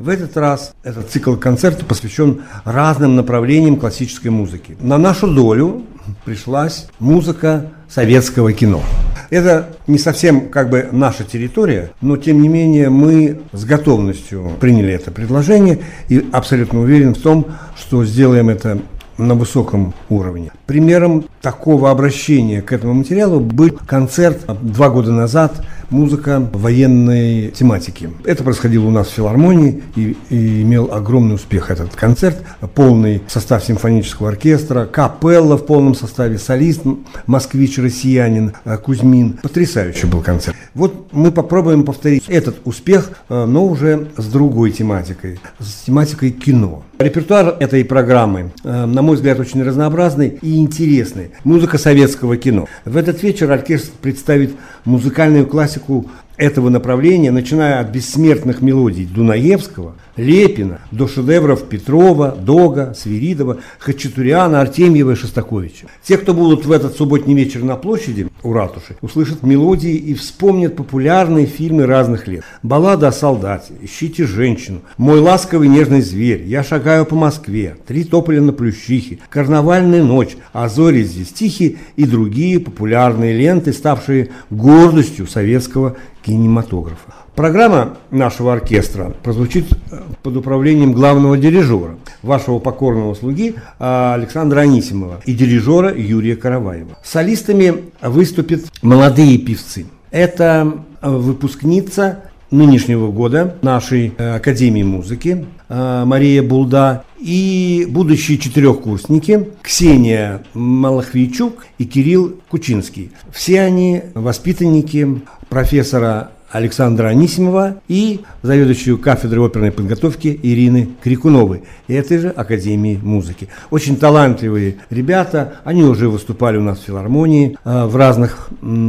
В этот раз этот цикл концертов посвящен разным направлениям классической музыки. На нашу долю пришлась музыка советского кино. Это не совсем наша территория, но тем не менее мы с готовностью приняли это предложение и абсолютно уверен в том, что сделаем это на высоком уровне. Примером такого обращения к этому материалу был концерт 2 года назад, музыка военной тематики. Это происходило у нас в филармонии и имел огромный успех этот концерт. Полный состав симфонического оркестра, капелла в полном составе, солист, москвич-россиянин Кузьмин. Потрясающий был концерт. Вот мы попробуем повторить этот успех, но уже с другой тематикой, с тематикой кино. Репертуар этой программы, на мой взгляд, очень разнообразный и интересный. Музыка советского кино. В этот вечер оркестр представит музыкальную классику этого направления, начиная от бессмертных мелодий Дунаевского, Лепина, до шедевров Петрова, Дога, Свиридова, Хачатуряна, Артемьева и Шостаковича. Те, кто будут в этот субботний вечер на площади у ратуши, услышат мелодии и вспомнят популярные фильмы разных лет. «Баллада о солдате», «Ищите женщину», «Мой ласковый нежный зверь», «Я шагаю по Москве», «Три тополя на Плющихе», «Карнавальная ночь», «А зори здесь тихие» и другие популярные ленты, ставшие гордостью советского кинематографа. Программа нашего оркестра прозвучит под управлением главного дирижера, вашего покорного слуги Александра Анисимова и дирижера Юрия Караваева. Солистами выступят молодые певцы. Это выпускница нынешнего года нашей Академии музыки Мария Булда и будущие 4-курсники Ксения Малахвейчук и Кирилл Кучинский. Все они воспитанники профессора Александра Анисимова и заведующую кафедрой оперной подготовки Ирины Крикуновой этой же Академии музыки. Очень талантливые ребята, они уже выступали у нас в филармонии в разных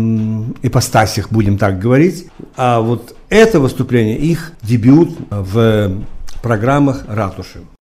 ипостасях, будем так говорить. А вот это выступление их дебют в программах ратуши.